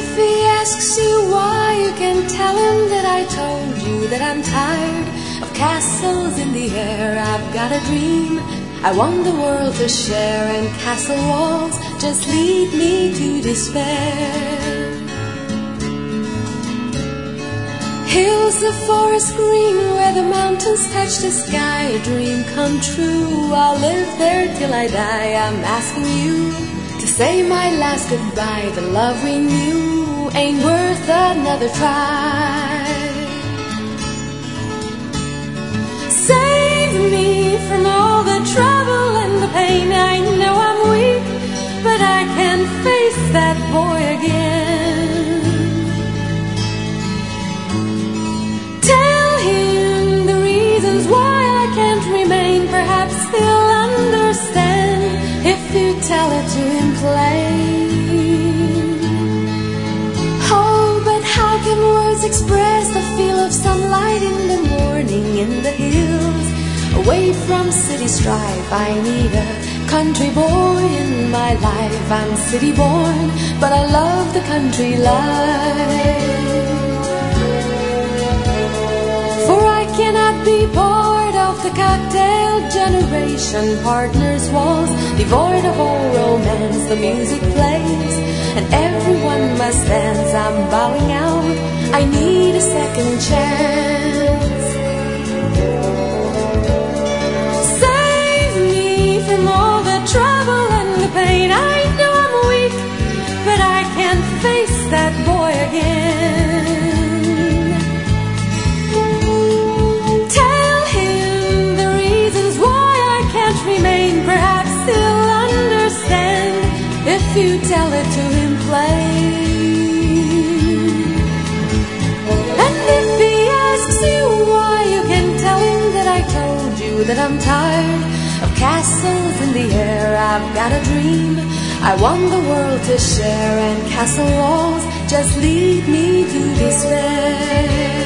if he asks you why, you can tell him that I told you that I'm tired of castles in the air. I've got a dream I want the world to share, and castle walls just lead me to despair. Hills of forest green where the mountains touch the sky, a dream come true. I'll live there till I die. I'm asking you to say my last goodbye. The love we knew ain't worth another try. Save me from all the trouble and the pain. I know I'm weak, but I can't face that boy again. Tell him the reasons why I can't remain. Perhaps he'll understand if you tell it to him plain. Oh, but how can words express the feel of sunlight in the morning in the hills? Away from city strife, I need a country boy in my life. I'm city born, but I love the country life. For I cannot be part of the cocktail generation, partners' walls, devoid of all romance. The music plays and everyone must dance. I'm bowing out, I need a second chance. Save me from all the trouble and the pain. I know I'm weak, but I can't face that boy again. Tell him the reasons why I can't remain. Perhaps he'll understand if you tell it to him plain. And if he asks you why, you can tell him that I told you that I'm tired of castles in the air. I've got a dream I want the world to share, and castle walls just lead me to despair.